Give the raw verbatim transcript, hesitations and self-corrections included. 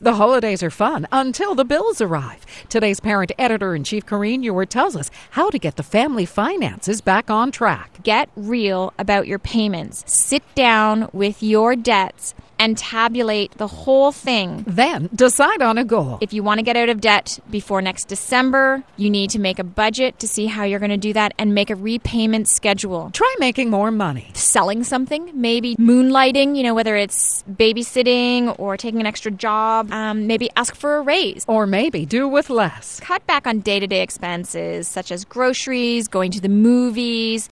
The holidays are fun until the bills arrive. Today's parent editor-in-chief Corrine Ewart tells us how to get the family finances back on track. Get real about your payments. Sit down with your debts and tabulate the whole thing. Then decide on a goal. If you want to get out of debt before next December, you need to make a budget to see how you're going to do that and make a repayment schedule. Try making more money. Selling something, maybe moonlighting, you know, whether it's babysitting or taking an extra job. Um, maybe ask for a raise. Or maybe do with less. Cut back on day-to-day expenses such as groceries, going to the movies,